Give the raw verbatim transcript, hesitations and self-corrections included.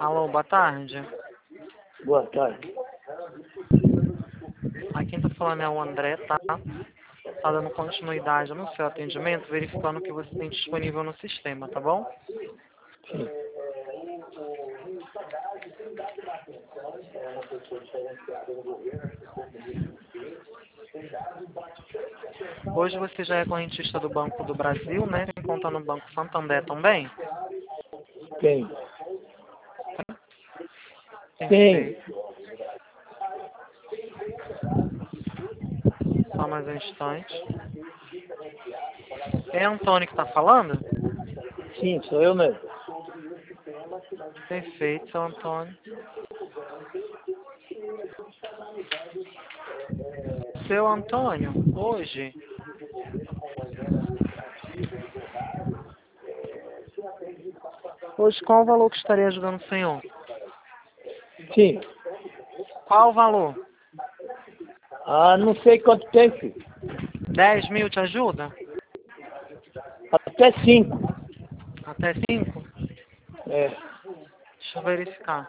Alô, boa tarde. Boa tarde. Aqui quem tá falando é o André, tá? Tá dando continuidade no seu atendimento, verificando o que você tem disponível no sistema, tá bom? Sim. Hoje você já é correntista do Banco do Brasil, né? Tem conta no Banco Santander também? Tem. Tem. Perfeito. Só mais um instante. É Antônio que tá falando? Sim, sou eu mesmo. Perfeito, seu Antônio. Seu Antônio, hoje, hoje qual o valor que estaria ajudando o senhor? Sim. Qual o valor? Ah, não sei quanto tem, filho. dez mil te ajuda? Até cinco. Até cinco? É. Deixa eu verificar.